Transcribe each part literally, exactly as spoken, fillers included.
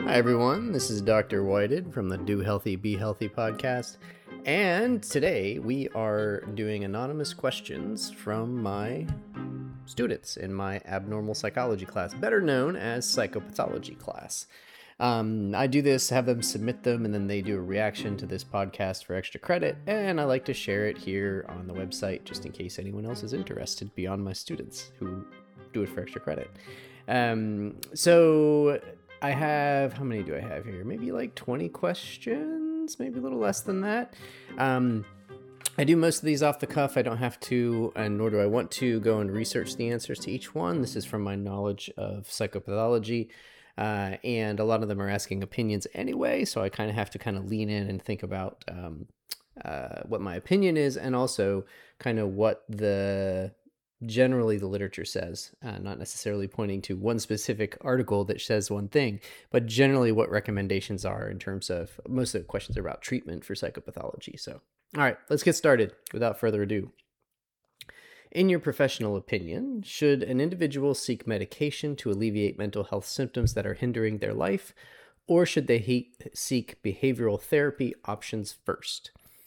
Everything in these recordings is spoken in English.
Hi, everyone. This is Doctor Whited from the Do Healthy, Be Healthy podcast. And today we are doing anonymous questions from my students in my abnormal psychology class, better known as psychopathology class. Um, I do this, have them submit them, and then they do a reaction to this podcast for extra credit. And I like to share it here on the website just in case anyone else is interested beyond my students who do it for extra credit. Um, so I have, how many do I have here? Maybe like twenty questions, maybe a little less than that. Um, I do most of these off the cuff. I don't have to, and nor do I want to go and research the answers to each one. This is from my knowledge of psychopathology. Uh, and a lot of them are asking opinions anyway, so I kind of have to kind of lean in and think about um, uh, what my opinion is, and also kind of what the generally the literature says, uh, not necessarily pointing to one specific article that says one thing, but generally what recommendations are in terms of, most of the questions are about treatment for psychopathology. So, all right, let's get started without further ado. In your professional opinion, should an individual seek medication to alleviate mental health symptoms that are hindering their life, or should they he- seek behavioral therapy options first?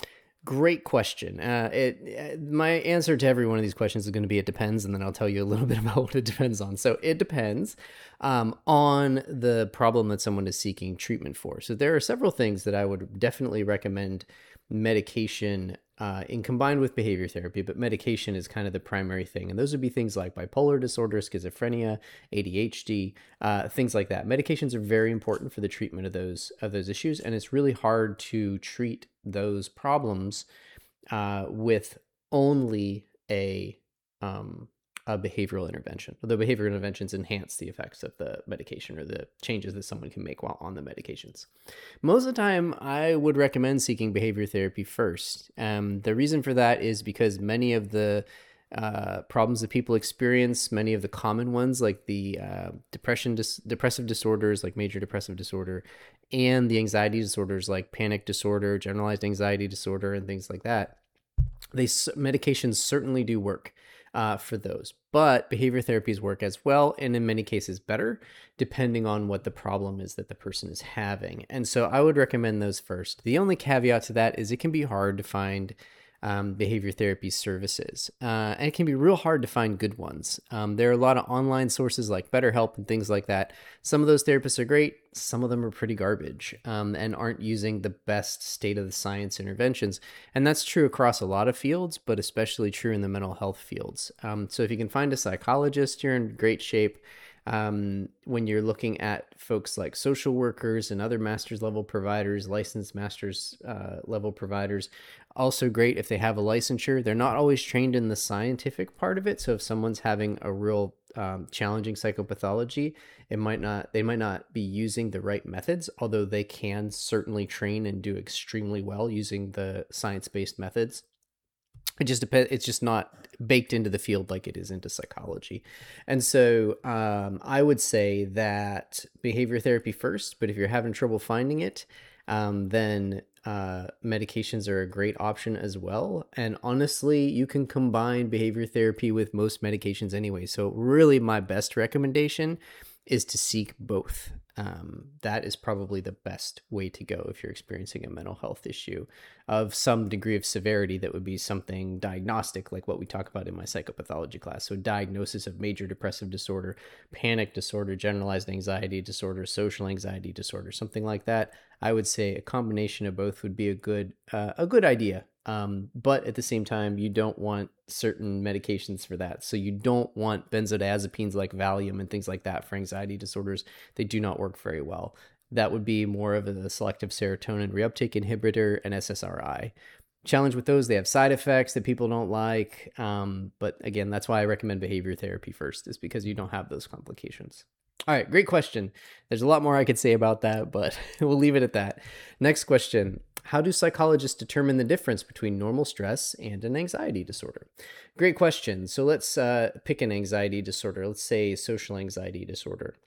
Great question. Uh, it my answer to every one of these questions is going to be it depends, and then I'll tell you a little bit about what it depends on. So it depends um, on the problem that someone is seeking treatment for. So there are several things that I would definitely recommend medication uh, in combined with behavior therapy, but medication is kind of the primary thing. And those would be things like bipolar disorder, schizophrenia, A D H D, uh, things like that. Medications are very important for the treatment of those of those issues, and it's really hard to treat those problems uh, with only a um, a behavioral intervention. The behavioral interventions enhance the effects of the medication or the changes that someone can make while on the medications. Most of the time, I would recommend seeking behavior therapy first. Um, the reason for that is because many of the uh, problems that people experience, many of the common ones like the uh, depression, dis- depressive disorders like major depressive disorder, and the anxiety disorders like panic disorder, generalized anxiety disorder, and things like that, they medications certainly do work uh, for those. But behavior therapies work as well, and in many cases better, depending on what the problem is that the person is having. And so I would recommend those first. The only caveat to that is it can be hard to find Um, behavior therapy services. Uh, and it can be real hard to find good ones. Um, there are a lot of online sources like BetterHelp and things like that. Some of those therapists are great. Some of them are pretty garbage um, and aren't using the best state of the science interventions. And that's true across a lot of fields, but especially true in the mental health fields. Um, so if you can find a psychologist, you're in great shape. Um, when you're looking at folks like social workers and other master's level providers, licensed master's uh, level providers, also great if they have a licensure. They're not always trained in the scientific part of it. So if someone's having a real um, challenging psychopathology, it might not, they might not be using the right methods, although they can certainly train and do extremely well using the science-based methods. It just depends. It's just not baked into the field like it is into psychology. And so um, I would say that behavior therapy first, but if you're having trouble finding it, um, then uh, medications are a great option as well. And honestly, you can combine behavior therapy with most medications anyway. So really my best recommendation is to seek both. Um, that is probably the best way to go if you're experiencing a mental health issue of some degree of severity that would be something diagnostic, like what we talk about in my psychopathology class. So diagnosis of major depressive disorder, panic disorder, generalized anxiety disorder, social anxiety disorder, something like that. I would say a combination of both would be a good, uh, a good idea. Um, but at the same time, you don't want certain medications for that. So you don't want benzodiazepines like Valium and things like that for anxiety disorders. They do not work very well. That would be more of a selective serotonin reuptake inhibitor and S S R I. Challenge with those, they have side effects that people don't like. Um, but again, that's why I recommend behavior therapy first, is because you don't have those complications. All right, great question. There's a lot more I could say about that, but we'll leave it at that. Next question. How do psychologists determine the difference between normal stress and an anxiety disorder? Great question. So let's uh, pick an anxiety disorder. Let's say social anxiety disorder.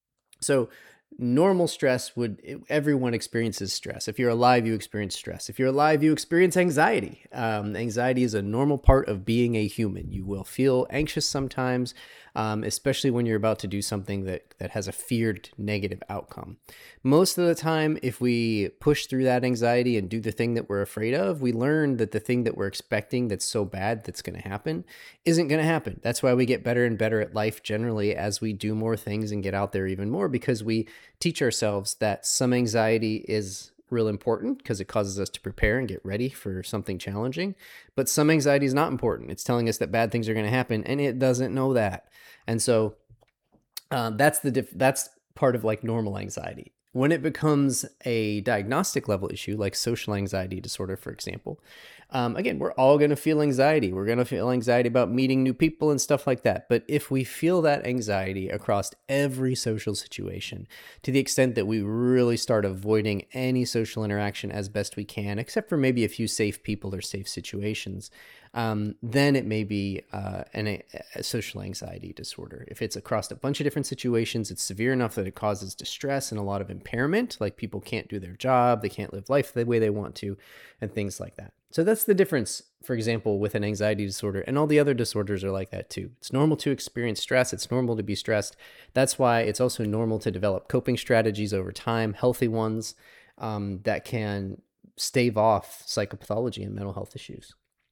So normal stress would, everyone experiences stress. If you're alive, you experience stress. If you're alive, you experience anxiety. Um, anxiety is a normal part of being a human. You will feel anxious sometimes. um, especially when you're about to do something that, that has a feared negative outcome. Most of the time, if we push through that anxiety and do the thing that we're afraid of, we learn that the thing that we're expecting that's so bad that's going to happen isn't going to happen. That's why we get better and better at life generally as we do more things and get out there even more, because we teach ourselves that some anxiety is real important because it causes us to prepare and get ready for something challenging. But some anxiety is not important. It's telling us that bad things are going to happen, and it doesn't know that. And so um, that's the diff- that's part of like normal anxiety. When it becomes a diagnostic level issue, like social anxiety disorder, for example, um, again, we're all going to feel anxiety. We're going to feel anxiety about meeting new people and stuff like that. But if we feel that anxiety across every social situation, to the extent that we really start avoiding any social interaction as best we can, except for maybe a few safe people or safe situations, um, then it may be uh, an, a, a social anxiety disorder. If it's across a bunch of different situations, it's severe enough that it causes distress and a lot of impairment, like people can't do their job, they can't live life the way they want to, and things like that. So that's the difference, for example, with an anxiety disorder, and all the other disorders are like that too. It's normal to experience stress. It's normal to be stressed. That's why it's also normal to develop coping strategies over time, healthy ones, um, that can stave off psychopathology and mental health issues.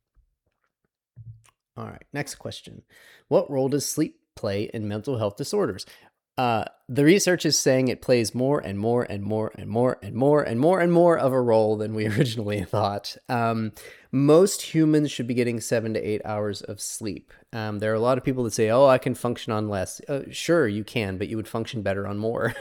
All right, next question. What role does sleep play in mental health disorders? Uh, the research is saying it plays more and more and more and more and more and more and more of a role than we originally thought. Um, most humans should be getting seven to eight hours of sleep. Um, there are a lot of people that say, oh, I can function on less. Uh, sure, you can, but you would function better on more.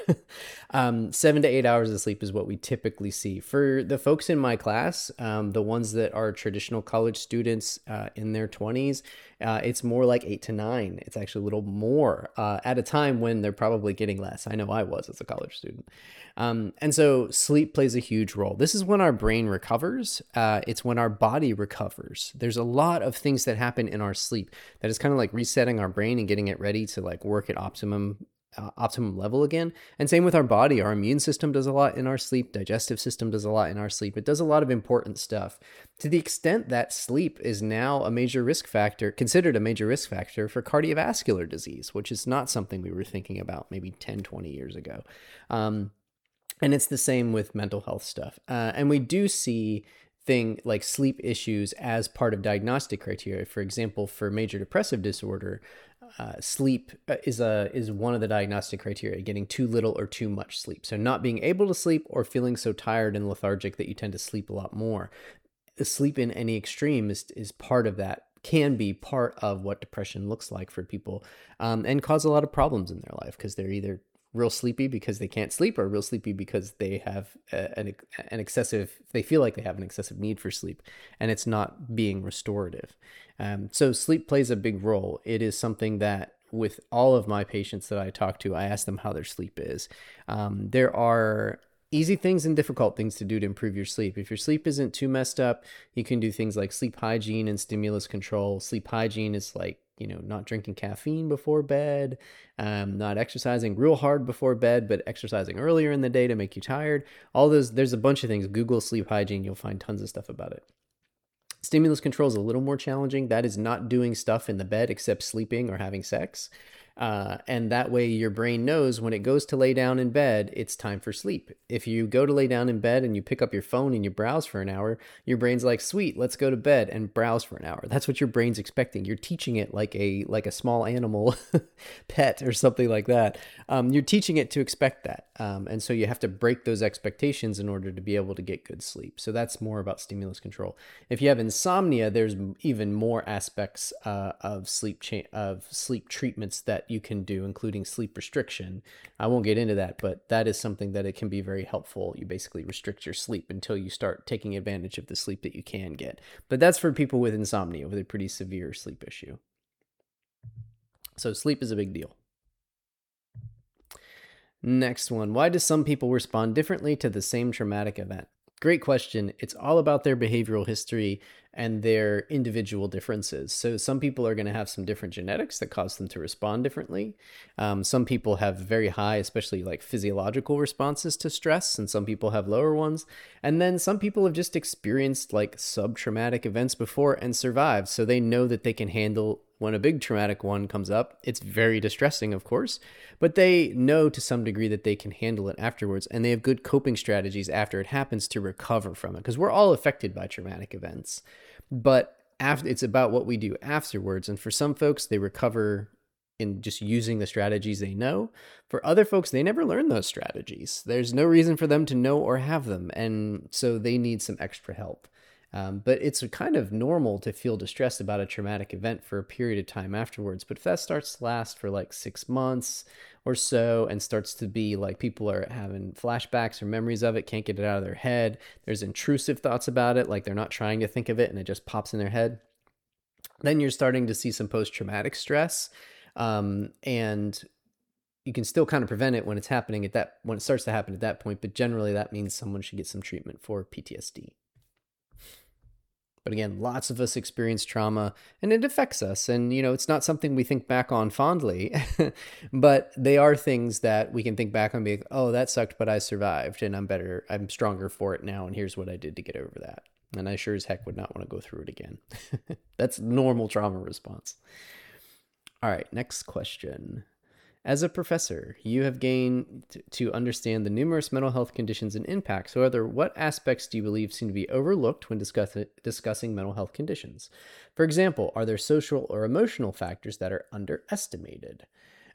um, seven to eight hours of sleep is what we typically see. For the folks in my class, um, the ones that are traditional college students uh, in their twenties, uh, it's more like eight to nine. It's actually a little more uh, at a time when they're probably getting less. I know I was as a college student. Um, and so sleep plays a huge role. This is when our brain recovers. Uh, it's when our body recovers. There's a lot of things that happen in our sleep that is kind of like resetting our brain and getting it ready to like work at optimum uh, optimum level again. And same with our body. Our immune system does a lot in our sleep. Digestive system does a lot in our sleep. It does a lot of important stuff, to the extent that sleep is now a major risk factor, considered a major risk factor for cardiovascular disease, which is not something we were thinking about maybe ten, twenty years ago. Um, and it's the same with mental health stuff. Uh, and we do see thing like sleep issues as part of diagnostic criteria. For example, for major depressive disorder, uh, sleep is a is one of the diagnostic criteria, getting too little or too much sleep. So not being able to sleep or feeling so tired and lethargic that you tend to sleep a lot more. Sleep in any extreme is, is part of that, can be part of what depression looks like for people, um, and cause a lot of problems in their life because they're either real sleepy because they can't sleep, or real sleepy because they have a, an, an excessive, they feel like they have an excessive need for sleep and it's not being restorative. Um, so sleep plays a big role. It is something that with all of my patients that I talk to, I ask them how their sleep is. Um, there are easy things and difficult things to do to improve your sleep. If your sleep isn't too messed up, you can do things like sleep hygiene and stimulus control. Sleep hygiene is like, you know, not drinking caffeine before bed, um, not exercising real hard before bed, but exercising earlier in the day to make you tired. All those, there's a bunch of things. Google sleep hygiene, you'll find tons of stuff about it. Stimulus control is a little more challenging. That is not doing stuff in the bed except sleeping or having sex. Uh, and that way your brain knows when it goes to lay down in bed, it's time for sleep. If you go to lay down in bed and you pick up your phone and you browse for an hour, your brain's like, sweet, let's go to bed and browse for an hour. That's what your brain's expecting. You're teaching it like a like a small animal pet or something like that. Um, you're teaching it to expect that. Um, and so you have to break those expectations in order to be able to get good sleep. So that's more about stimulus control. If you have insomnia, there's even more aspects uh, of sleep cha- of sleep treatments that you can do, including sleep restriction. I won't get into that, but that is something that it can be very helpful. You basically restrict your sleep until you start taking advantage of the sleep that you can get. But that's for people with insomnia, with a pretty severe sleep issue. So sleep is a big deal. Next one. Why do some people respond differently to the same traumatic event? Great question. It's all about their behavioral history and their individual differences. So some people are going to have some different genetics that cause them to respond differently. Um, some people have very high, especially like physiological responses to stress, and some people have lower ones. And then some people have just experienced like sub-traumatic events before and survived, so they know that they can handle when a big traumatic one comes up, it's very distressing, of course, but they know to some degree that they can handle it afterwards, and they have good coping strategies after it happens to recover from it, because we're all affected by traumatic events. But after, it's about what we do afterwards. And for some folks, they recover in just using the strategies they know. For other folks, they never learn those strategies. There's no reason for them to know or have them. And so they need some extra help. Um, but it's kind of normal to feel distressed about a traumatic event for a period of time afterwards. But if that starts to last for like six months or so and starts to be like people are having flashbacks or memories of it, can't get it out of their head, there's intrusive thoughts about it, like they're not trying to think of it and it just pops in their head, then you're starting to see some post-traumatic stress. Um, and you can still kind of prevent it when it's happening at that, when it starts to happen at that point. But generally that means someone should get some treatment for P T S D. But again, lots of us experience trauma and it affects us. And, you know, it's not something we think back on fondly, but they are things that we can think back on and be like, oh, that sucked, but I survived and I'm better. I'm stronger for it now. And here's what I did to get over that. And I sure as heck would not want to go through it again. That's normal trauma response. All right, next question. As a professor, you have gained to understand the numerous mental health conditions and impacts. However, what aspects do you believe seem to be overlooked when discuss, discussing mental health conditions? For example, are there social or emotional factors that are underestimated?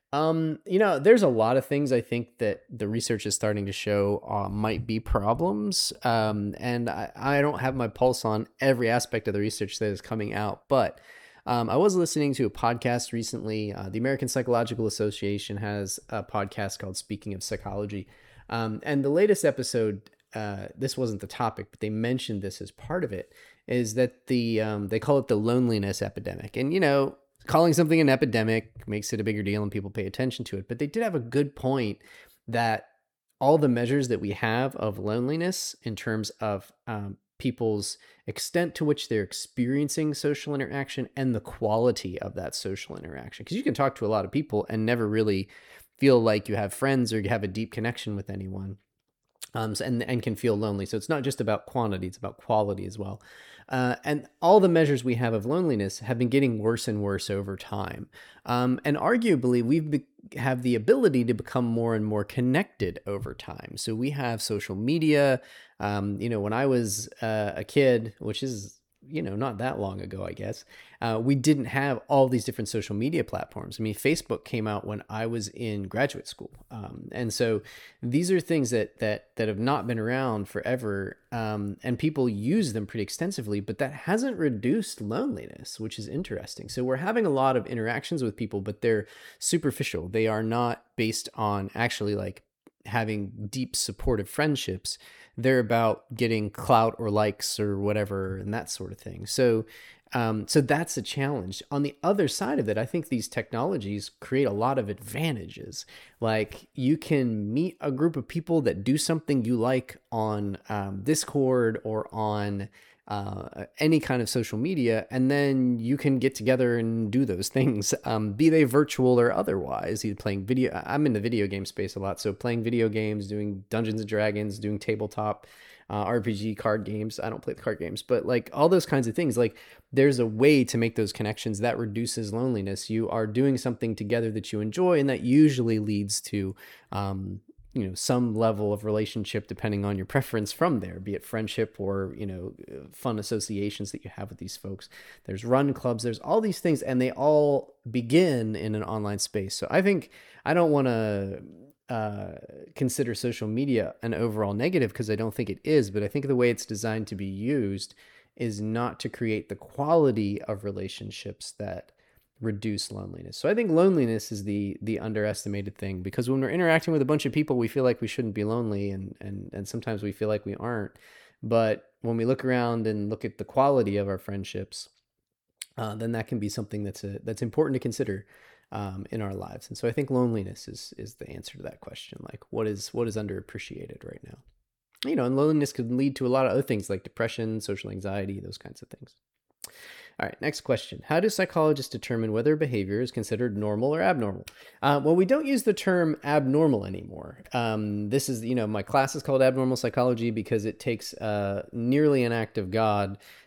Um, you know, there's a lot of things I think that the research is starting to show uh, might be problems. Um, and I, I don't have my pulse on every aspect of the research that is coming out, but Um, I was listening to a podcast recently. Uh, the American Psychological Association has a podcast called Speaking of Psychology. Um, and the latest episode, uh, this wasn't the topic, but they mentioned this as part of it, is that the um, they call it the loneliness epidemic. And, you know, calling something an epidemic makes it a bigger deal and people pay attention to it. But they did have a good point that all the measures that we have of loneliness in terms of um, people's extent to which they're experiencing social interaction and the quality of that social interaction. Because you can talk to a lot of people and never really feel like you have friends or you have a deep connection with anyone, um, and, and can feel lonely. So it's not just about quantity, it's about quality as well. Uh, and all the measures we have of loneliness have been getting worse and worse over time. Um, and arguably, we've be- have the ability to become more and more connected over time. So we have social media. Um, you know, when I was uh, a kid, which is, you know, not that long ago, I guess, uh, we didn't have all these different social media platforms. I mean, Facebook came out when I was in graduate school. Um, and so these are things that, that, that have not been around forever. Um, and people use them pretty extensively, but that hasn't reduced loneliness, which is interesting. So we're having a lot of interactions with people, but they're superficial. They are not based on actually like having deep supportive friendships. They're about getting clout or likes or whatever and that sort of thing. So um, so that's a challenge. On the other side of it, I think these technologies create a lot of advantages. Like you can meet a group of people that do something you like on um, Discord or on uh, any kind of social media, and then you can get together and do those things, um, be they virtual or otherwise. Either playing video, I'm in the video game space a lot, so playing video games, doing Dungeons and Dragons, doing tabletop uh, R P G card games. I don't play the card games, but like all those kinds of things, like there's a way to make those connections that reduces loneliness. You are doing something together that you enjoy, and that usually leads to um, you know, some level of relationship depending on your preference from there, be it friendship or, you know, fun associations that you have with these folks. There's run clubs, there's all these things, and they all begin in an online space. So I think I don't want to uh, consider social media an overall negative, because I don't think it is, but I think the way it's designed to be used is not to create the quality of relationships that reduce loneliness. So I think loneliness is the the underestimated thing, because when we're interacting with a bunch of people, we feel like we shouldn't be lonely, and and and sometimes we feel like we aren't. But when we look around and look at the quality of our friendships, uh, then that can be something that's a that's important to consider um, in our lives. And so I think loneliness is is the answer to that question. Like, what is what is underappreciated right now? You know, and loneliness could lead to a lot of other things like depression, social anxiety, those kinds of things. All right, next question. How do psychologists determine whether behavior is considered normal or abnormal? Uh, well, we don't use the term abnormal anymore. Um, this is, you know, my class is called Abnormal Psychology because it takes uh, nearly an act of God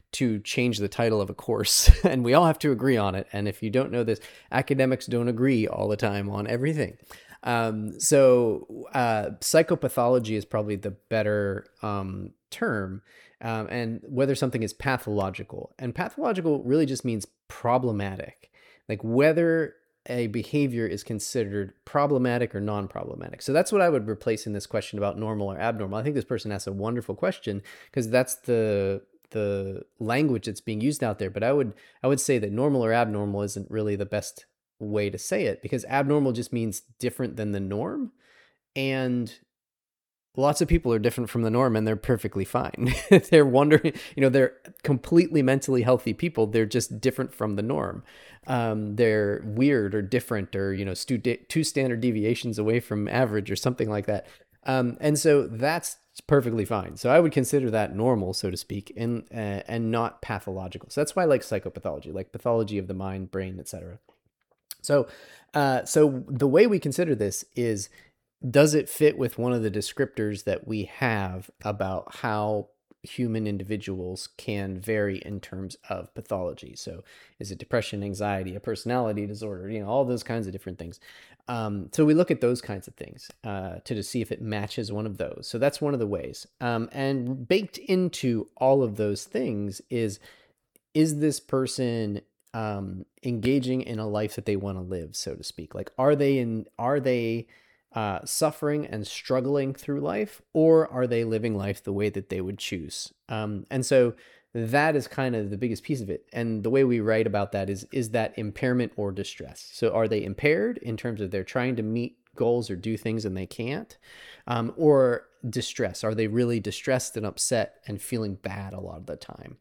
to change the title of a course, and we all have to agree on it. And if you don't know this, academics don't agree all the time on everything. Um, so uh, psychopathology is probably the better um, term, um, and whether something is pathological. And pathological really just means problematic, like whether a behavior is considered problematic or non-problematic. So that's what I would replace in this question about normal or abnormal. I think this person asked a wonderful question because that's the the language that's being used out there. But I would I would say that normal or abnormal isn't really the best way to say it, because abnormal just means different than the norm, and lots of people are different from the norm and they're perfectly fine. They're wondering, you know, they're completely mentally healthy people. They're just different from the norm. Um, they're weird or different, or, you know, stu- two standard deviations away from average or something like that. Um, and so that's perfectly fine. So I would consider that normal, so to speak, and, uh, and not pathological. So that's why I like psychopathology, like pathology of the mind, brain, et cetera. So, uh, so the way we consider this is, does it fit with one of the descriptors that we have about how human individuals can vary in terms of pathology? So is it depression, anxiety, a personality disorder, you know, all those kinds of different things. Um, so we look at those kinds of things uh, to, to see if it matches one of those. So that's one of the ways. Um, and baked into all of those things is, is this person um, engaging in a life that they want to live, so to speak? Like, are they in, are they uh, suffering and struggling through life, or are they living life the way that they would choose? Um, and so that is kind of the biggest piece of it. And the way we write about that is, is that impairment or distress? So are they impaired in terms of they're trying to meet goals or do things and they can't? Um, or distress? Are they really distressed and upset and feeling bad a lot of the time?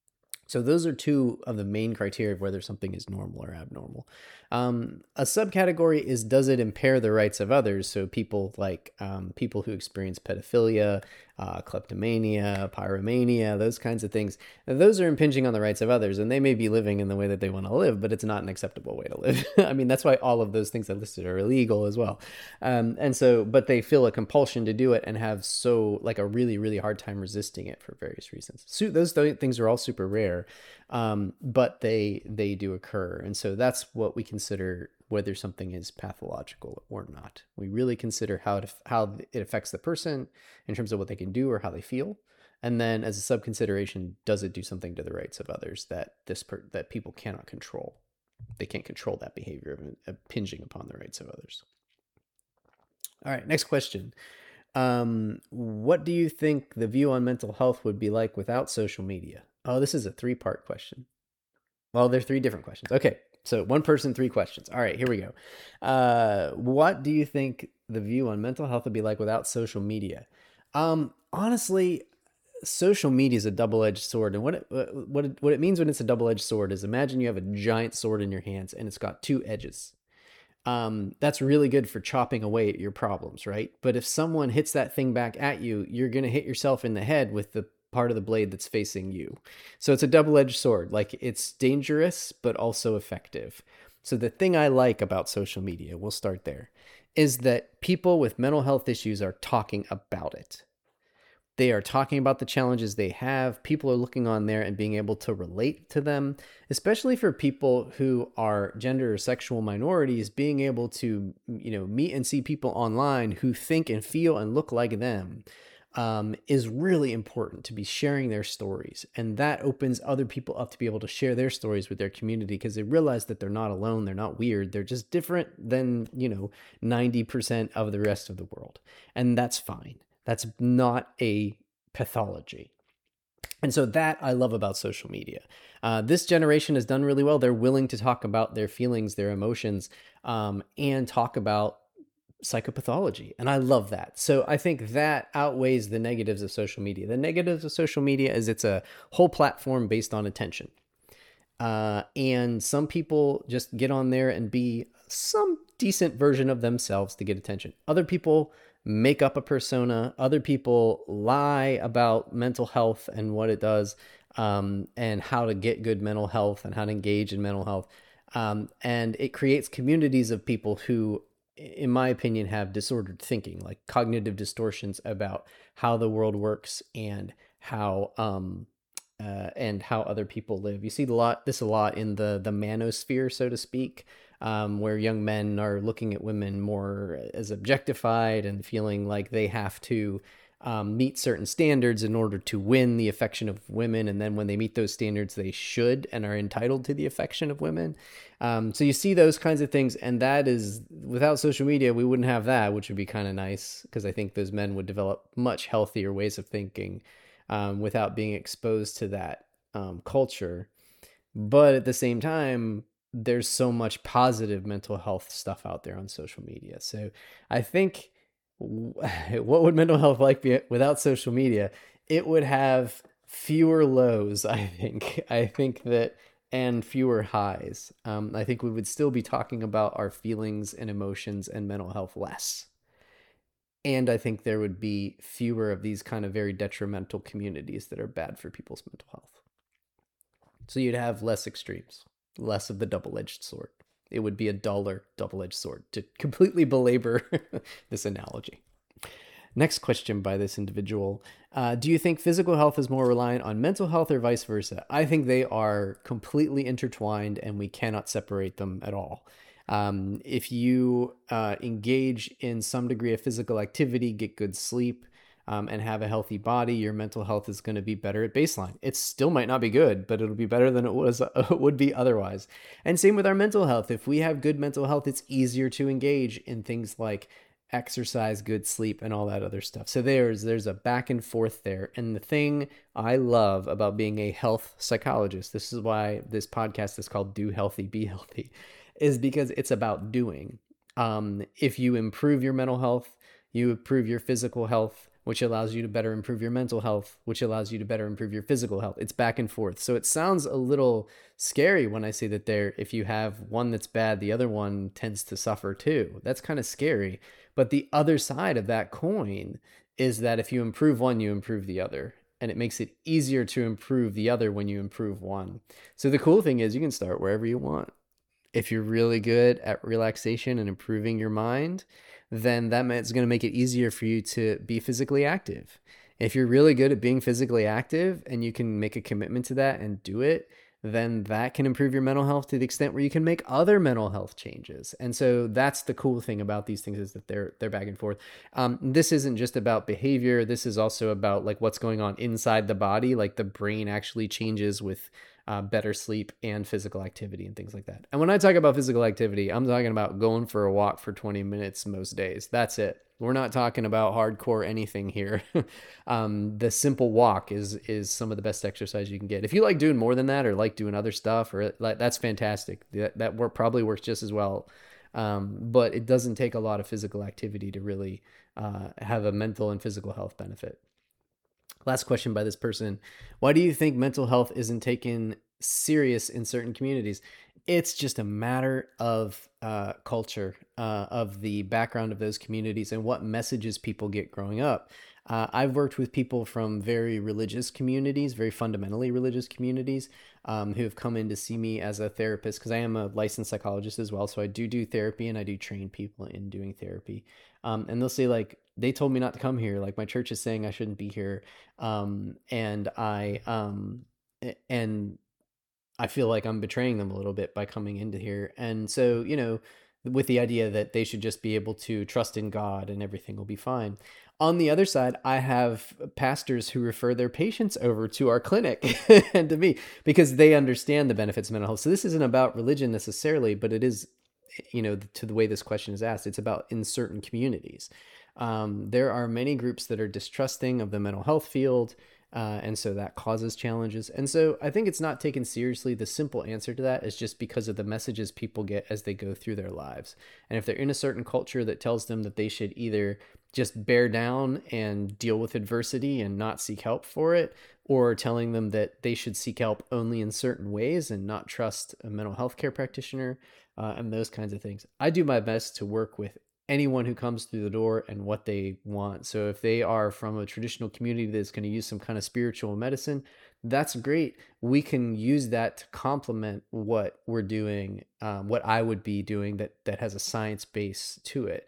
So those are two of the main criteria of whether something is normal or abnormal. Um, a subcategory is, does it impair the rights of others? So people like um, people who experience pedophilia, uh, kleptomania, pyromania, those kinds of things. Those are impinging on the rights of others, and they may be living in the way that they want to live, but it's not an acceptable way to live. I mean, that's why all of those things I listed are illegal as well. Um, and so, but they feel a compulsion to do it and have so like a really, really hard time resisting it for various reasons. So those things are all super rare. Um, but they they do occur, and so that's what we consider whether something is pathological or not. We really consider how it how it affects the person in terms of what they can do or how they feel, and then as a sub consideration, does it do something to the rights of others that this per, that people cannot control? They can't control that behavior of impinging upon the rights of others. All right, next question. Um, what do you think the view on mental health would be like without social media? Oh, this is a three-part question. Well, they're three different questions. Okay, so one person, three questions. All right, here we go. Uh, what do you think the view on mental health would be like without social media? Um, honestly, social media is a double-edged sword, and what it, what it, what it means when it's a double-edged sword is, imagine you have a giant sword in your hands and it's got two edges. Um, that's really good for chopping away at your problems, right? But if someone hits that thing back at you, you're going to hit yourself in the head with the part of the blade that's facing you. So it's a double-edged sword. Like, it's dangerous, but also effective. So the thing I like about social media, we'll start there, is that people with mental health issues are talking about it. They are talking about the challenges they have. People are looking on there and being able to relate to them, especially for people who are gender or sexual minorities, being able to, you know, meet and see people online who think and feel and look like them. Um, is really important, to be sharing their stories. And that opens other people up to be able to share their stories with their community, because they realize that they're not alone. They're not weird. They're just different than, you know, ninety percent of the rest of the world. And that's fine. That's not a pathology. And so that I love about social media. Uh, this generation has done really well. They're willing to talk about their feelings, their emotions, um, and talk about psychopathology. And I love that. So I think that outweighs the negatives of social media. The negatives of social media is it's a whole platform based on attention. Uh, and some people just get on there and be some decent version of themselves to get attention. Other people make up a persona. Other people lie about mental health and what it does, um, and how to get good mental health and how to engage in mental health. Um, and it creates communities of people who, in my opinion, have disordered thinking, like cognitive distortions about how the world works and how um, uh, and how other people live. You see a lot this a lot in the the manosphere, so to speak, um, where young men are looking at women more as objectified and feeling like they have to um, meet certain standards in order to win the affection of women. And then when they meet those standards, they should and are entitled to the affection of women. Um, so you see those kinds of things. And that is, without social media, we wouldn't have that, which would be kind of nice, because I think those men would develop much healthier ways of thinking um, without being exposed to that um, culture. But at the same time, there's so much positive mental health stuff out there on social media. So I think, what would mental health like be without social media? It would have fewer lows, I think. I think that, and fewer highs. Um, I think we would still be talking about our feelings and emotions and mental health less. And I think there would be fewer of these kind of very detrimental communities that are bad for people's mental health. So you'd have less extremes, less of the double-edged sword. It would be a duller double-edged sword, to completely belabor this analogy. Next question by this individual. Uh, do you think physical health is more reliant on mental health or vice versa? I think they are completely intertwined and we cannot separate them at all. Um, if you uh, engage in some degree of physical activity, get good sleep, Um, and have a healthy body, your mental health is going to be better at baseline. It still might not be good, but it'll be better than it was uh, would be otherwise. And same with our mental health. If we have good mental health, it's easier to engage in things like exercise, good sleep, and all that other stuff. So there's there's a back and forth there. And the thing I love about being a health psychologist, this is why this podcast is called Do Healthy, Be Healthy, is because it's about doing. Um, if you improve your mental health, you improve your physical health, which allows you to better improve your mental health, which allows you to better improve your physical health. It's back and forth. So it sounds a little scary when I say that there, if you have one that's bad, the other one tends to suffer too. That's kind of scary. But the other side of that coin is that if you improve one, you improve the other. And it makes it easier to improve the other when you improve one. So the cool thing is you can start wherever you want. If you're really good at relaxation and improving your mind, then that is going to make it easier for you to be physically active. If you're really good at being physically active and you can make a commitment to that and do it, then that can improve your mental health to the extent where you can make other mental health changes. And so that's the cool thing about these things, is that they're they're back and forth. Um, this isn't just about behavior. This is also about like what's going on inside the body. Like the brain actually changes with uh, better sleep and physical activity and things like that. And when I talk about physical activity, I'm talking about going for a walk for twenty minutes most days. That's it. We're not talking about hardcore anything here. um, the simple walk is is some of the best exercise you can get. If you like doing more than that, or like doing other stuff, or like, that's fantastic. That that work probably works just as well. Um, but it doesn't take a lot of physical activity to really uh, have a mental and physical health benefit. Last question by this person. Why do you think mental health isn't taken serious in certain communities? It's just a matter of uh, culture, uh, of the background of those communities and what messages people get growing up. Uh, I've worked with people from very religious communities, very fundamentally religious communities, um, who have come in to see me as a therapist, because I am a licensed psychologist as well. So I do do therapy and I do train people in doing therapy. Um, and they'll say, like, they told me not to come here. Like, my church is saying I shouldn't be here. Um, and I, um, and I feel like I'm betraying them a little bit by coming into here. And so, you know, with the idea that they should just be able to trust in God and everything will be fine. On the other side, I have pastors who refer their patients over to our clinic and to me, because they understand the benefits of mental health. So this isn't about religion necessarily, but it is, you know, to the way this question is asked, it's about in certain communities. Um, there are many groups that are distrusting of the mental health field. Uh, and so that causes challenges. And so I think it's not taken seriously. The simple answer to that is just because of the messages people get as they go through their lives. And if they're in a certain culture that tells them that they should either just bear down and deal with adversity and not seek help for it, or telling them that they should seek help only in certain ways and not trust a mental health care practitioner, uh, and those kinds of things, I do my best to work with anyone who comes through the door and what they want. So if they are from a traditional community that's going to use some kind of spiritual medicine, that's great. We can use that to complement what we're doing, um, what I would be doing that that has a science base to it.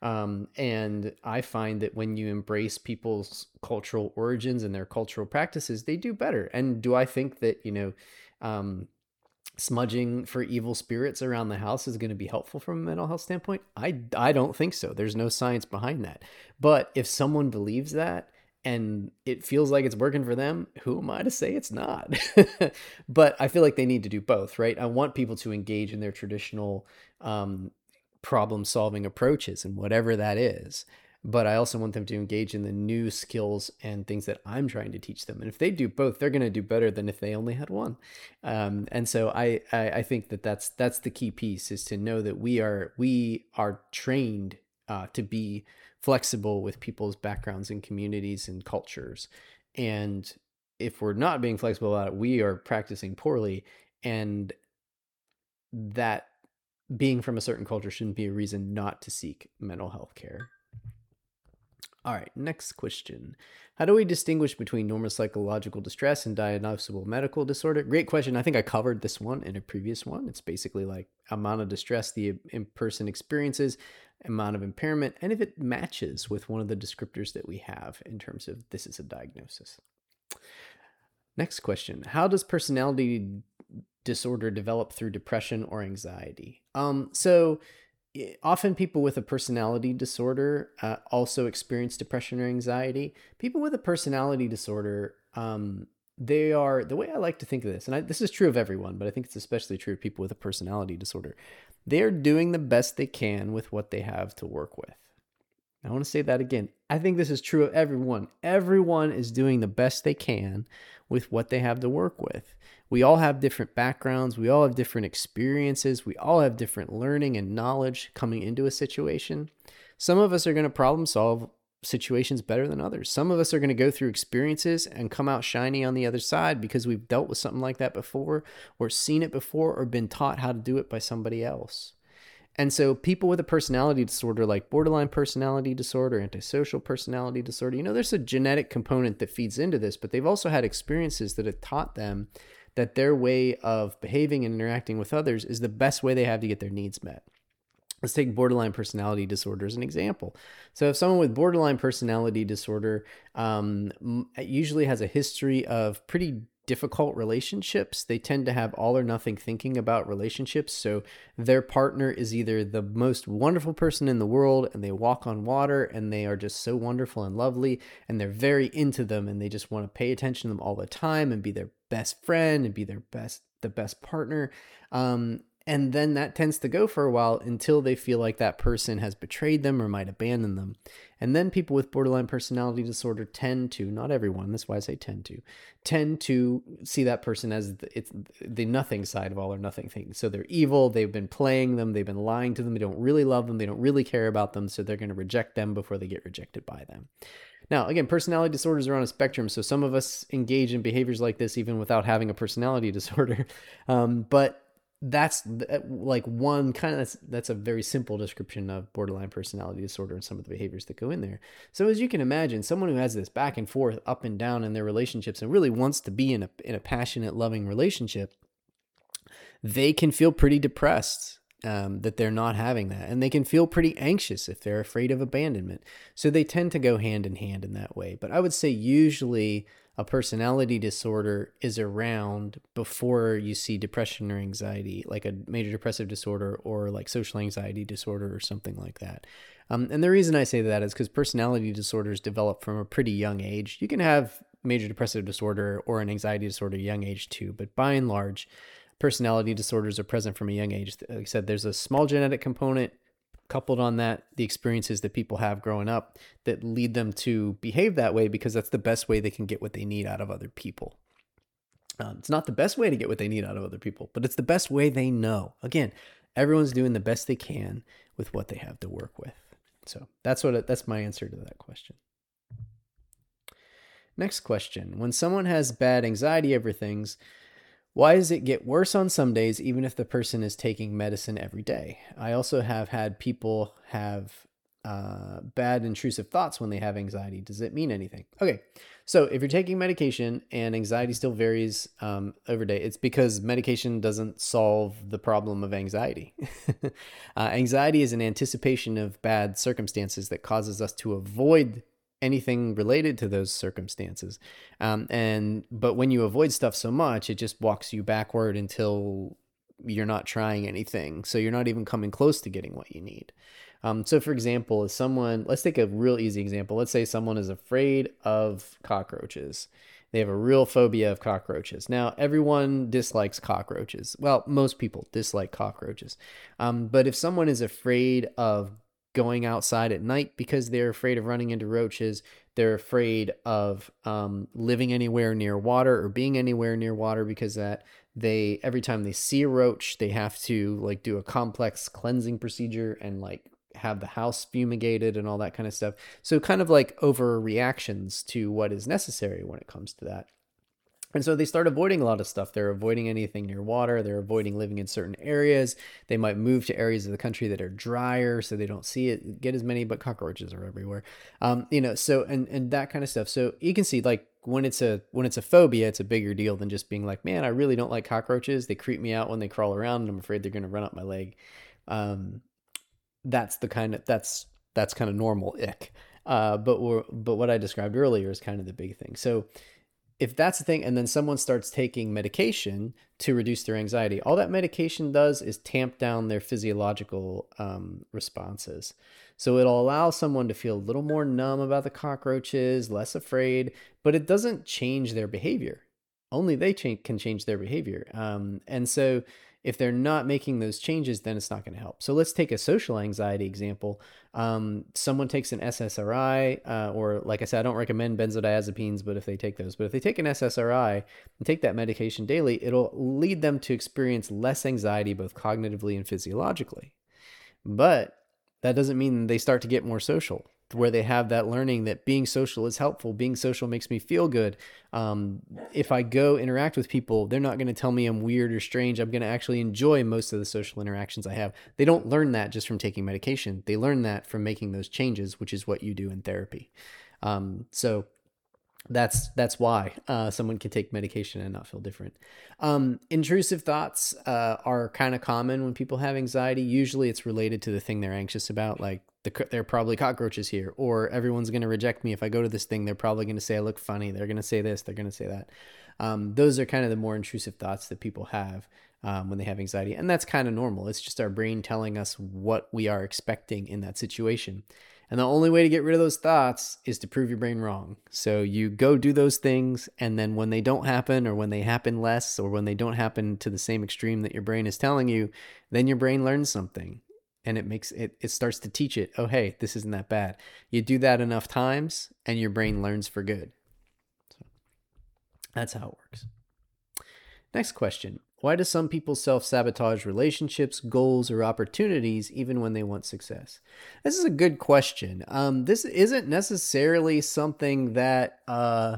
Um, and I find that when you embrace people's cultural origins and their cultural practices, they do better. And do I think that, you know, um, smudging for evil spirits around the house is going to be helpful from a mental health standpoint? I, I don't think so. There's no science behind that. But if someone believes that and it feels like it's working for them, who am I to say it's not? But I feel like they need to do both, right? I want people to engage in their traditional um, problem solving approaches and whatever that is. But I also want them to engage in the new skills and things that I'm trying to teach them. And if they do both, they're going to do better than if they only had one. Um, and so I, I, I think that that's, that's the key piece, is to know that we are, we are trained uh, to be flexible with people's backgrounds and communities and cultures. And if we're not being flexible about it, we are practicing poorly. And that being from a certain culture shouldn't be a reason not to seek mental health care. All right, next question. How do we distinguish between normal psychological distress and diagnosable medical disorder? Great question. I think I covered this one in a previous one. It's basically like amount of distress the person experiences, amount of impairment, and if it matches with one of the descriptors that we have in terms of this is a diagnosis. Next question. How does personality disorder develop through depression or anxiety? Um, so often people with a personality disorder uh, also experience depression or anxiety. People with a personality disorder, um, they are, the way I like to think of this, and I, this is true of everyone, but I think it's especially true of people with a personality disorder. They're doing the best they can with what they have to work with. I want to say that again. I think this is true of everyone. Everyone is doing the best they can with what they have to work with. We all have different backgrounds. We all have different experiences. We all have different learning and knowledge coming into a situation. Some of us are going to problem solve situations better than others. Some of us are going to go through experiences and come out shiny on the other side because we've dealt with something like that before, or seen it before, or been taught how to do it by somebody else. And so people with a personality disorder like borderline personality disorder, antisocial personality disorder, you know, there's a genetic component that feeds into this, but they've also had experiences that have taught them that their way of behaving and interacting with others is the best way they have to get their needs met. Let's take borderline personality disorder as an example. So if someone with borderline personality disorder um, usually has a history of pretty difficult relationships, they tend to have all or nothing thinking about relationships. So their partner is either the most wonderful person in the world and they walk on water and they are just so wonderful and lovely and they're very into them and they just want to pay attention to them all the time and be their best friend and be their best, the best partner. Um, And then that tends to go for a while until they feel like that person has betrayed them or might abandon them. And then people with borderline personality disorder tend to, not everyone, that's why I say tend to, tend to see that person as the, it's the nothing side of all or nothing thing. So they're evil, they've been playing them, they've been lying to them, they don't really love them, they don't really care about them, so they're going to reject them before they get rejected by them. Now, again, personality disorders are on a spectrum, so some of us engage in behaviors like this even without having a personality disorder. Um, but that's like one kind of, that's, that's a very simple description of borderline personality disorder and some of the behaviors that go in there. So as you can imagine, someone who has this back and forth, up and down in their relationships and really wants to be in a, in a passionate, loving relationship, they can feel pretty depressed um, that they're not having that. And they can feel pretty anxious if they're afraid of abandonment. So they tend to go hand in hand in that way. But I would say usually a personality disorder is around before you see depression or anxiety, like a major depressive disorder or like social anxiety disorder or something like that. Um, and the reason I say that is because personality disorders develop from a pretty young age. You can have major depressive disorder or an anxiety disorder at a young age too, but by and large, personality disorders are present from a young age. Like I said, there's a small genetic component coupled on that, the experiences that people have growing up that lead them to behave that way because that's the best way they can get what they need out of other people. Um, it's not the best way to get what they need out of other people, but it's the best way they know. Again, everyone's doing the best they can with what they have to work with. So that's what that's my answer to that question. Next question. When someone has bad anxiety over things, why does it get worse on some days, even if the person is taking medicine every day? I also have had people have uh, bad intrusive thoughts when they have anxiety. Does it mean anything? Okay, So if you're taking medication and anxiety still varies um, over day, it's because medication doesn't solve the problem of anxiety. uh, anxiety is an anticipation of bad circumstances that causes us to avoid anything related to those circumstances. Um, and but when you avoid stuff so much, it just walks you backward until you're not trying anything. So you're not even coming close to getting what you need. Um, so for example, if someone, let's take a real easy example. Let's say someone is afraid of cockroaches. They have a real phobia of cockroaches. Now, everyone dislikes cockroaches. Well, most people dislike cockroaches. Um, but if someone is afraid of going outside at night because they're afraid of running into roaches, they're afraid of um, living anywhere near water or being anywhere near water because that they every time they see a roach, they have to like do a complex cleansing procedure and like have the house fumigated and all that kind of stuff. So kind of like overreactions to what is necessary when it comes to that. And so they start avoiding a lot of stuff. They're avoiding anything near water. They're avoiding living in certain areas. They might move to areas of the country that are drier so they don't see it, get as many, but cockroaches are everywhere. Um, you know, so, and, and that kind of stuff. So you can see like when it's a, when it's a phobia, it's a bigger deal than just being like, man, I really don't like cockroaches. They creep me out when they crawl around and I'm afraid they're going to run up my leg. Um, that's the kind of, that's, that's kind of normal ick. Uh, but we're, but what I described earlier is kind of the big thing. So if that's the thing, and then someone starts taking medication to reduce their anxiety, all that medication does is tamp down their physiological um, responses. So it'll allow someone to feel a little more numb about the cockroaches, less afraid, but it doesn't change their behavior. Only they cha- can change their behavior. Um, and so if they're not making those changes, then it's not going to help. So let's take a social anxiety example. Um, someone takes an S S R I, uh, or like I said, I don't recommend benzodiazepines, but if they take those, but if they take an S S R I and take that medication daily, it'll lead them to experience less anxiety, both cognitively and physiologically. But that doesn't mean they start to get more social, where they have that learning that being social is helpful. Being social makes me feel good. Um, if I go interact with people, they're not going to tell me I'm weird or strange. I'm going to actually enjoy most of the social interactions I have. They don't learn that just from taking medication. They learn that from making those changes, which is what you do in therapy. Um, so that's that's why uh, someone can take medication and not feel different. Um, intrusive thoughts uh, are kind of common when people have anxiety. Usually it's related to the thing they're anxious about, like the, there are probably cockroaches here, or everyone's going to reject me if I go to this thing. They're probably going to say I look funny. They're going to say this. They're going to say that. Um, those are kind of the more intrusive thoughts that people have um, when they have anxiety. And that's kind of normal. It's just our brain telling us what we are expecting in that situation. And the only way to get rid of those thoughts is to prove your brain wrong. So you go do those things, and then when they don't happen, or when they happen less, or when they don't happen to the same extreme that your brain is telling you, then your brain learns something. And it makes it, it starts to teach it, oh, hey, this isn't that bad. You do that enough times, and your brain learns for good. So that's how it works. Next question. Why do some people self-sabotage relationships, goals, or opportunities even when they want success? This is a good question. Um, this isn't necessarily something that, uh,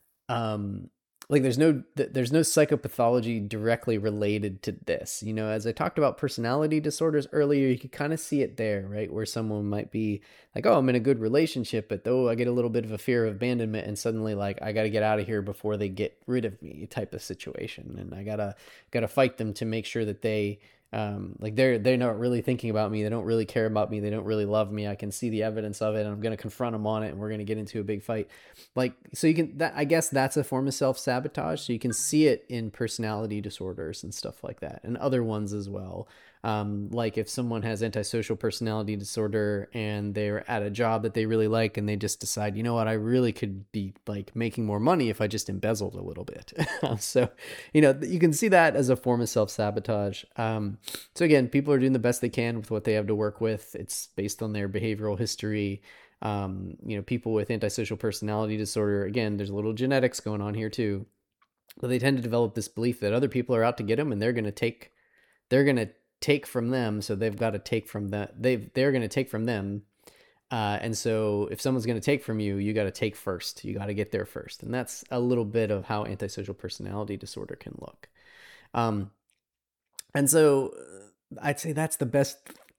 um, like there's no, there's no psychopathology directly related to this. You know, as I talked about personality disorders earlier, you could kind of see it there, right? Where someone might be like, oh, I'm in a good relationship, but though I get a little bit of a fear of abandonment, and suddenly like, I got to get out of here before they get rid of me type of situation. And I gotta, gotta fight them to make sure that they, um, like they're, they're not really thinking about me. They don't really care about me. They don't really love me. I can see the evidence of it, and I'm going to confront them on it, and we're going to get into a big fight. Like, so you can, that, I guess that's a form of self-sabotage. So you can see it in personality disorders and stuff like that, and other ones as well. Um, like if someone has antisocial personality disorder and they're at a job that they really like, and they just decide, you know what, I really could be like making more money if I just embezzled a little bit. So, you know, you can see that as a form of self-sabotage. Um, so again, people are doing the best they can with what they have to work with. It's based on their behavioral history. Um, you know, people with antisocial personality disorder, again, there's a little genetics going on here too, but they tend to develop this belief that other people are out to get them, and they're going to take, they're going to take from them. So they've got to take from that. They've, they're going to take from them. Uh, and so if someone's going to take from you, you got to take first. You got to get there first. And that's a little bit of how antisocial personality disorder can look. Um, and so I'd say that's the best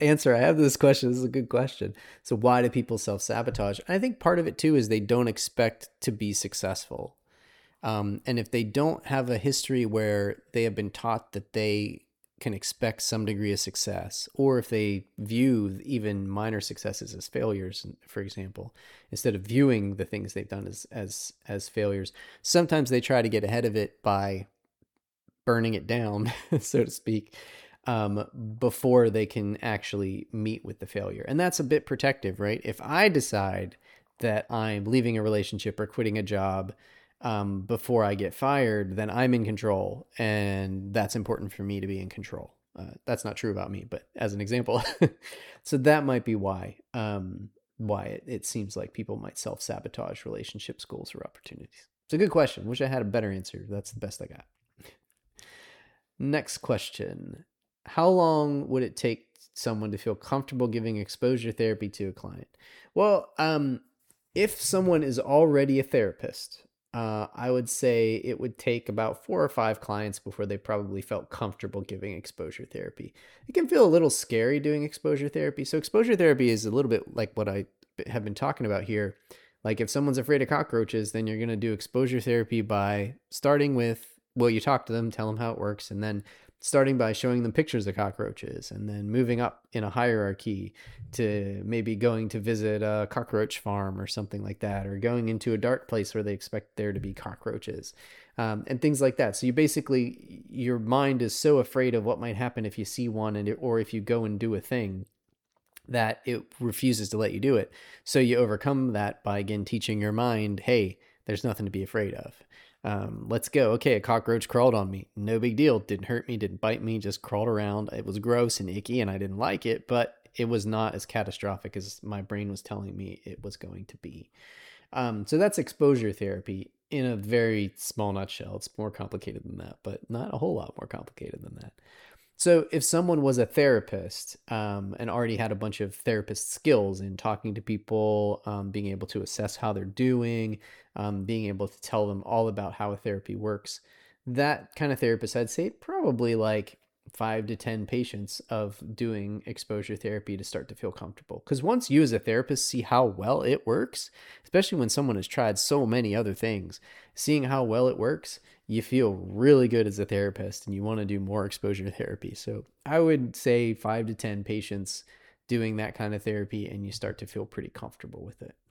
answer I have to this question. This is a good question. So why do people self-sabotage? And I think part of it too is they don't expect to be successful. Um, and if they don't have a history where they have been taught that they can expect some degree of success, or if they view even minor successes as failures, for example, instead of viewing the things they've done as as as failures, sometimes they try to get ahead of it by burning it down, so to speak, um, before they can actually meet with the failure. And that's a bit protective, right? If I decide that I'm leaving a relationship or quitting a job um, before I get fired, then I'm in control. And that's important for me to be in control. Uh, that's not true about me, but as an example. So that might be why, um, why it, it seems like people might self-sabotage relationships, goals, or opportunities. It's a good question. Wish I had a better answer. That's the best I got. Next question. How long would it take someone to feel comfortable giving exposure therapy to a client? Well, um, if someone is already a therapist, uh, I would say it would take about four or five clients before they probably felt comfortable giving exposure therapy. It can feel a little scary doing exposure therapy. So exposure therapy is a little bit like what I have been talking about here. Like if someone's afraid of cockroaches, then you're going to do exposure therapy by starting with, well, you talk to them, tell them how it works, and then starting by showing them pictures of cockroaches, and then moving up in a hierarchy to maybe going to visit a cockroach farm or something like that, or going into a dark place where they expect there to be cockroaches, um, and things like that. So you basically, your mind is so afraid of what might happen if you see one, and it, or if you go and do a thing, that it refuses to let you do it. So you overcome that by, again, teaching your mind, hey, there's nothing to be afraid of. Um, let's go. Okay, a cockroach crawled on me. No big deal. Didn't hurt me, didn't bite me, just crawled around. It was gross and icky and I didn't like it, but it was not as catastrophic as my brain was telling me it was going to be. Um, so that's exposure therapy in a very small nutshell. It's more complicated than that, but not a whole lot more complicated than that. So if someone was a therapist um, and already had a bunch of therapist skills in talking to people, um, being able to assess how they're doing, um, being able to tell them all about how a therapy works, that kind of therapist, I'd say probably like five to ten patients of doing exposure therapy to start to feel comfortable. Because once you as a therapist see how well it works, especially when someone has tried so many other things, seeing how well it works, you feel really good as a therapist and you want to do more exposure therapy. So I would say five to ten patients doing that kind of therapy and you start to feel pretty comfortable with it.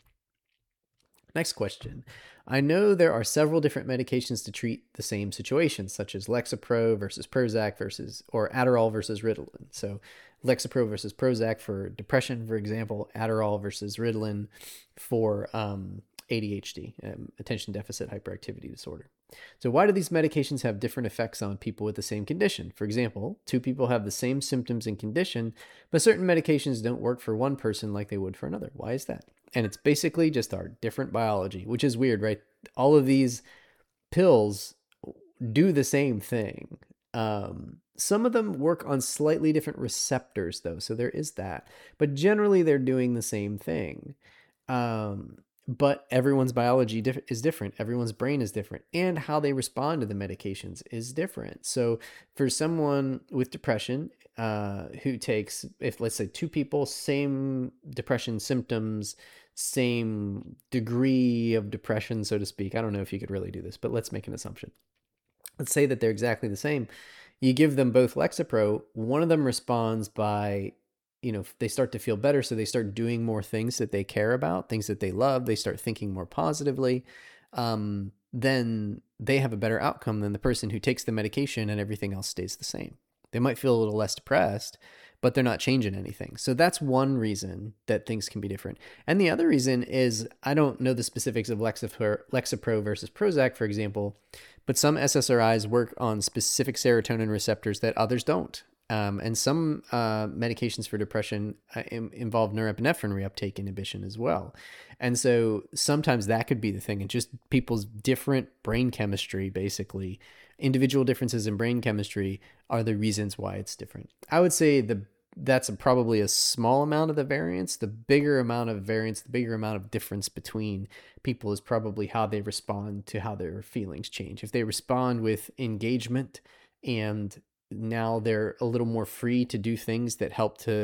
Next question. I know there are several different medications to treat the same situation, such as Lexapro versus Prozac versus, or Adderall versus Ritalin. So Lexapro versus Prozac for depression, for example, Adderall versus Ritalin for um, A D H D, um, attention deficit hyperactivity disorder. So why do these medications have different effects on people with the same condition? For example, two people have the same symptoms and condition, but certain medications don't work for one person like they would for another. Why is that? And it's basically just our different biology, which is weird, right? All of these pills do the same thing. Um, some of them work on slightly different receptors, though, so there is that. But generally, they're doing the same thing. Um, but everyone's biology diff- is different. Everyone's brain is different. And how they respond to the medications is different. So for someone with depression, uh, who takes, if let's say two people, same depression symptoms, same degree of depression, so to speak. I don't know if you could really do this, but let's make an assumption. Let's say that they're exactly the same. You give them both Lexapro, one of them responds by, you know, they start to feel better. So they start doing more things that they care about, things that they love. They start thinking more positively. Um, then they have a better outcome than the person who takes the medication and everything else stays the same. They might feel a little less depressed, but they're not changing anything. So that's one reason that things can be different. And the other reason is, I don't know the specifics of Lexapro, Lexapro versus Prozac, for example, but some S S R Is work on specific serotonin receptors that others don't. Um, and some uh, medications for depression uh, im- involve norepinephrine reuptake inhibition as well. And so sometimes that could be the thing. And just people's different brain chemistry, basically, individual differences in brain chemistry are the reasons why it's different. I would say the that's a, probably a small amount of the variance. The bigger amount of variance, the bigger amount of difference between people is probably how they respond to how their feelings change. If they respond with engagement and now they're a little more free to do things that help to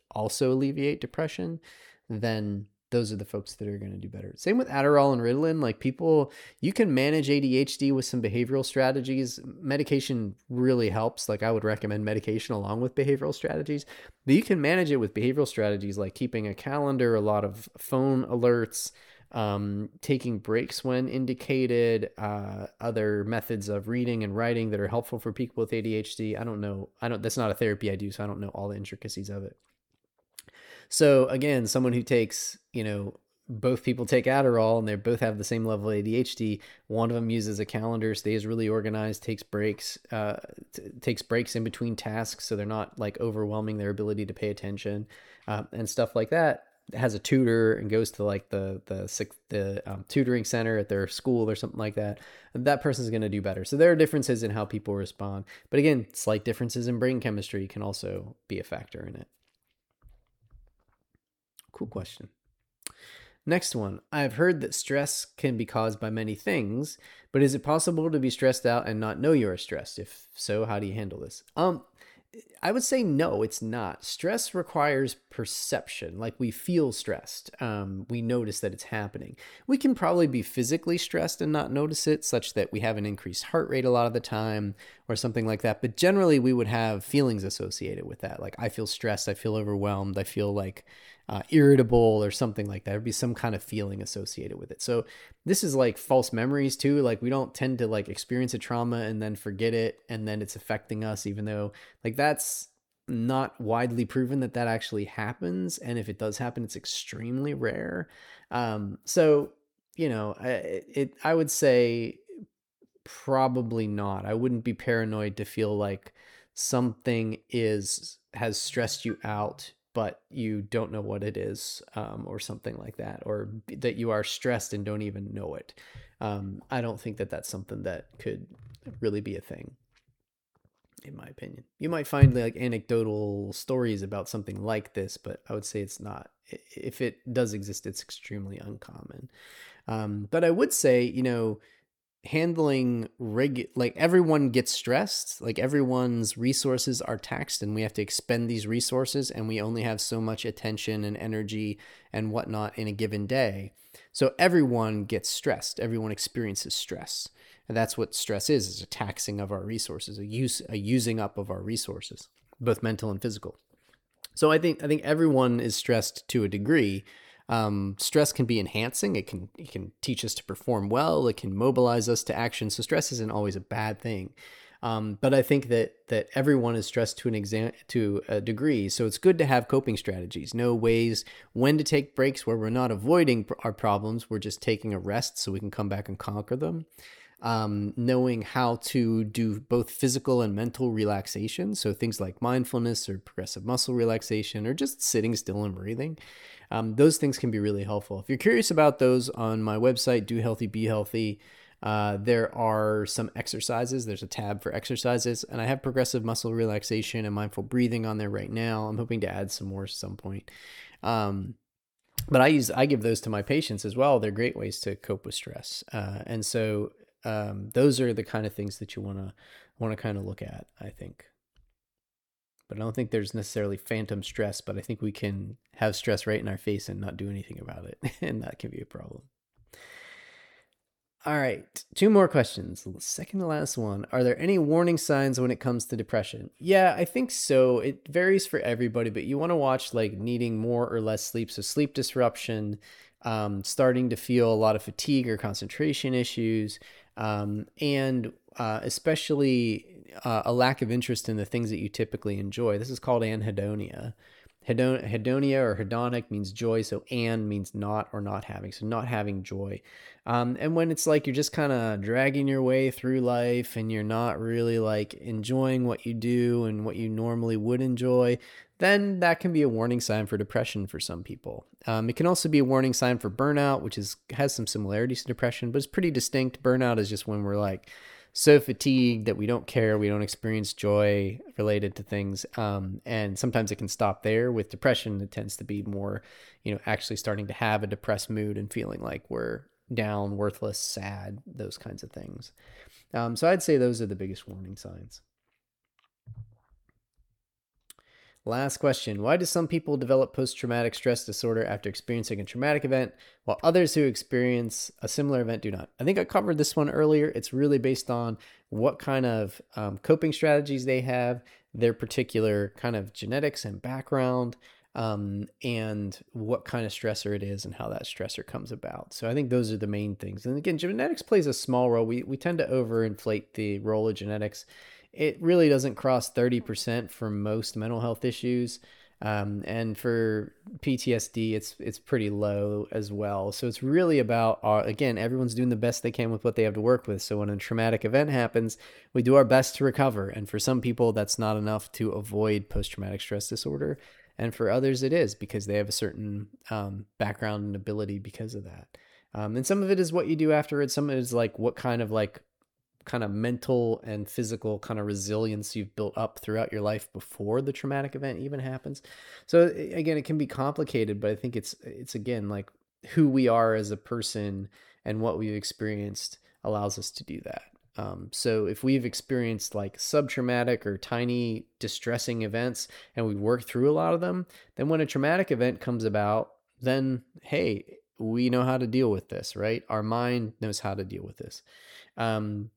also alleviate depression, then those are the folks that are going to do better. Same with Adderall and Ritalin. Like people, you can manage A D H D with some behavioral strategies. Medication really helps. Like I would recommend medication along with behavioral strategies, but you can manage it with behavioral strategies like keeping a calendar, a lot of phone alerts, um, taking breaks when indicated, uh, other methods of reading and writing that are helpful for people with A D H D. I don't know. I don't, that's not a therapy I do, so I don't know all the intricacies of it. So again, someone who takes, you know, both people take Adderall and they both have the same level of A D H D. One of them uses a calendar, stays really organized, takes breaks, uh, t- takes breaks in between tasks, so they're not like overwhelming their ability to pay attention, uh, and stuff like that. Has a tutor and goes to like the the the um, tutoring center at their school or something like that. That person's going to do better. So there are differences in how people respond, but again, slight differences in brain chemistry can also be a factor in it. Cool question. Next one. I've heard that stress can be caused by many things, but is it possible to be stressed out and not know you are stressed? If so, how do you handle this? Um, I would say no, it's not. Stress requires perception. Like we feel stressed. Um, we notice that it's happening. We can probably be physically stressed and not notice it, such that we have an increased heart rate a lot of the time or something like that. But generally, we would have feelings associated with that. Like I feel stressed, I feel overwhelmed, I feel like uh, irritable or something like that. There'd be some kind of feeling associated with it. So this is like false memories too. Like we don't tend to like experience a trauma and then forget it and then it's affecting us, even though like that's not widely proven that that actually happens. And if it does happen, it's extremely rare. Um, so, you know, it, it, I would say probably not. I wouldn't be paranoid to feel like something is has stressed you out, but you don't know what it is, um, or something like that, or that you are stressed and don't even know it. Um, I don't think that that's something that could really be a thing, in my opinion. You might find like anecdotal stories about something like this, but I would say it's not. If it does exist, it's extremely uncommon. Um, but I would say, you know, handling reg like everyone gets stressed, like everyone's resources are taxed and we have to expend these resources and we only have so much attention and energy and whatnot in a given day. So everyone gets stressed, everyone experiences stress, and that's what stress is, is a taxing of our resources, a use a using up of our resources, both mental and physical. So I think I think everyone is stressed to a degree. Um, stress can be enhancing. It can it can teach us to perform well. It can mobilize us to action. So stress isn't always a bad thing. Um, but I think that that everyone is stressed to an exam to a degree. So it's good to have coping strategies, know ways when to take breaks where we're not avoiding our problems. We're just taking a rest so we can come back and conquer them. Um, knowing how to do both physical and mental relaxation. So things like mindfulness or progressive muscle relaxation or just sitting still and breathing. Um, those things can be really helpful. If you're curious about those, on my website, Do Healthy, Be Healthy, uh, there are some exercises. There's a tab for exercises, and I have progressive muscle relaxation and mindful breathing on there right now. I'm hoping to add some more at some point. Um, but I use I give those to my patients as well. They're great ways to cope with stress, uh, and so um, those are the kind of things that you want to want to kind of look at, I think. But I don't think there's necessarily phantom stress, but I think we can have stress right in our face and not do anything about it. And that can be a problem. All right, two more questions. Second to last one. Are there any warning signs when it comes to depression? Yeah, I think so. It varies for everybody, but you want to watch like needing more or less sleep. So sleep disruption, um, starting to feel a lot of fatigue or concentration issues, um, and uh, especially uh, a lack of interest in the things that you typically enjoy. This is called anhedonia. Hedon- hedonia or hedonic means joy. So an means not or not having. So not having joy. Um, and when it's like you're just kind of dragging your way through life and you're not really like enjoying what you do and what you normally would enjoy, then that can be a warning sign for depression for some people. Um, it can also be a warning sign for burnout, which is has some similarities to depression, but it's pretty distinct. Burnout is just when we're like so fatigued that we don't care, we don't experience joy related to things, um, and sometimes it can stop there. With depression, it tends to be more, you know, actually starting to have a depressed mood and feeling like we're down, worthless, sad, those kinds of things. Um, so I'd say those are the biggest warning signs. Last question. Why do some people develop post-traumatic stress disorder after experiencing a traumatic event, while others who experience a similar event do not? I think I covered this one earlier. It's really based on what kind of um, coping strategies they have, their particular kind of genetics and background, um, and what kind of stressor it is and how that stressor comes about. So I think those are the main things. And again, genetics plays a small role. We, we tend to overinflate the role of genetics. It really doesn't cross thirty percent for most mental health issues. Um, and for P T S D, it's it's pretty low as well. So it's really about, uh, again, everyone's doing the best they can with what they have to work with. So when a traumatic event happens, we do our best to recover. And for some people, that's not enough to avoid post-traumatic stress disorder. And for others, it is because they have a certain um, background and ability because of that. Um, and some of it is what you do afterwards. Some of it is like what kind of like kind of mental and physical kind of resilience you've built up throughout your life before the traumatic event even happens. So again, it can be complicated, but I think it's, it's again, like who we are as a person and what we've experienced allows us to do that. Um, so if we've experienced like subtraumatic or tiny distressing events and we work through a lot of them, then when a traumatic event comes about, then, hey, we know how to deal with this, right? Our mind knows how to deal with this. Um,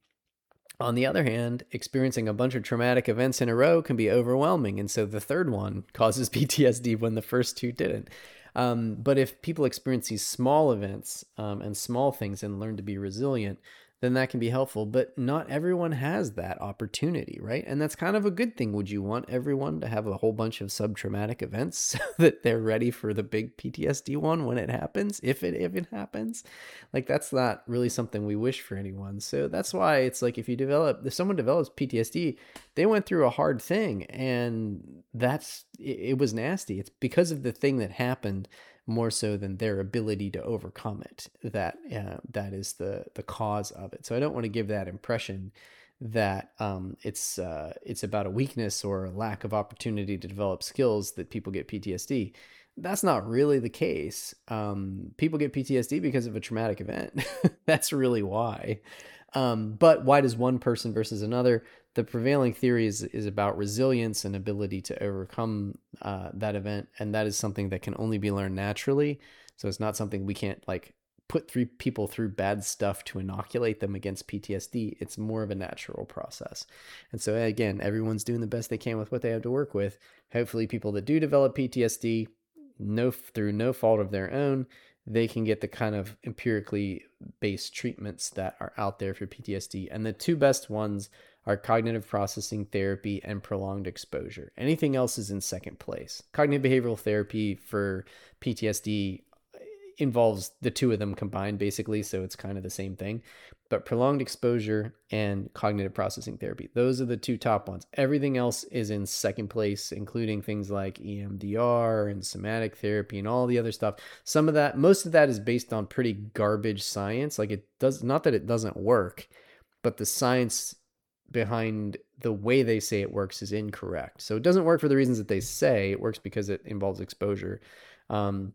On the other hand, experiencing a bunch of traumatic events in a row can be overwhelming. And so the third one causes P T S D when the first two didn't. Um, but if people experience these small events um, and small things and learn to be resilient, then that can be helpful. But not everyone has that opportunity, right? And that's kind of a good thing. Would you want everyone to have a whole bunch of sub-traumatic events so that they're ready for the big P T S D one when it happens, if it if it happens? Like, that's not really something we wish for anyone. So that's why it's like if you develop, if someone develops P T S D, they went through a hard thing and that's, it, it was nasty. It's because of the thing that happened more so than their ability to overcome it. That uh, that is the the cause of it. So I don't want to give that impression that um, it's uh, it's about a weakness or a lack of opportunity to develop skills that people get P T S D. That's not really the case. Um, people get P T S D because of a traumatic event. That's really why. Um, but why does one person versus another? The prevailing theory is, is about resilience and ability to overcome uh, that event. And that is something that can only be learned naturally. So it's not something we can't like put three people through bad stuff to inoculate them against P T S D. It's more of a natural process. And so again, everyone's doing the best they can with what they have to work with. Hopefully people that do develop P T S D, no, through no fault of their own, they can get the kind of empirically based treatments that are out there for P T S D. And the two best ones are cognitive processing therapy and prolonged exposure. Anything else is in second place. Cognitive behavioral therapy for P T S D involves the two of them combined, basically, so it's kind of the same thing. But prolonged exposure and cognitive processing therapy, those are the two top ones. Everything else is in second place, including things like E M D R and somatic therapy and all the other stuff. Some of that, most of that is based on pretty garbage science. Like, it does, not that it doesn't work, but the science behind the way they say it works is incorrect. So it doesn't work for the reasons that they say. It works because it involves exposure. Um,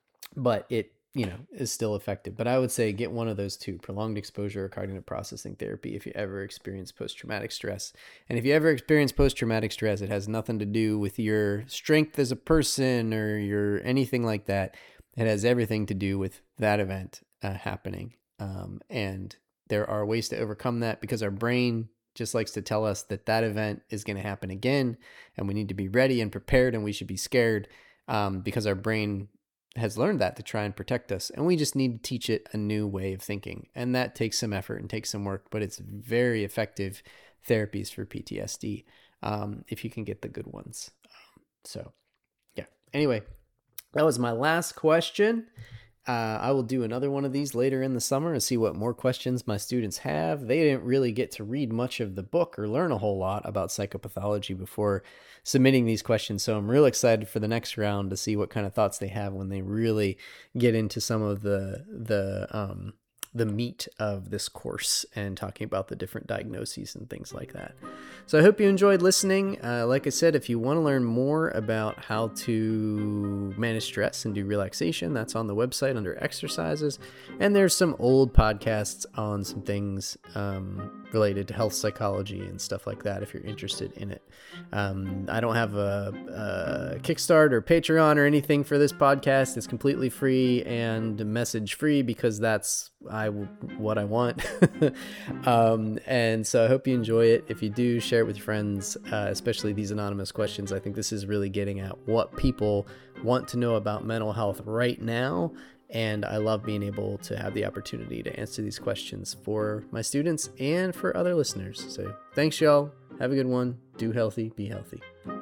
but it, you know, is still effective. But I would say get one of those two, prolonged exposure or cognitive processing therapy, if you ever experience post-traumatic stress. And if you ever experience post-traumatic stress, it has nothing to do with your strength as a person or your anything like that. It has everything to do with that event uh, happening. Um, and there are ways to overcome that because our brain just likes to tell us that that event is going to happen again and we need to be ready and prepared and we should be scared um, because our brain has learned that to try and protect us. And we just need to teach it a new way of thinking. And that takes some effort and takes some work, but it's very effective therapies for P T S D um, if you can get the good ones. Um, so yeah, anyway, that was my last question. Uh, I will do another one of these later in the summer and see what more questions my students have. They didn't really get to read much of the book or learn a whole lot about psychopathology before submitting these questions. So I'm real excited for the next round to see what kind of thoughts they have when they really get into some of the, the, um, the meat of this course and talking about the different diagnoses and things like that. So I hope you enjoyed listening. Uh, like I said, if you want to learn more about how to manage stress and do relaxation, that's on the website under exercises. And there's some old podcasts on some things um, related to health psychology and stuff like that if you're interested in it. Um, I don't have a, a Kickstarter or Patreon or anything for this podcast. It's completely free and message free because that's I what I want. um, and so I hope you enjoy it. If you do, share it with your friends, uh, especially these anonymous questions. I think this is really getting at what people want to know about mental health right now. And I love being able to have the opportunity to answer these questions for my students and for other listeners. So thanks, y'all. Have a good one. Do healthy, be healthy.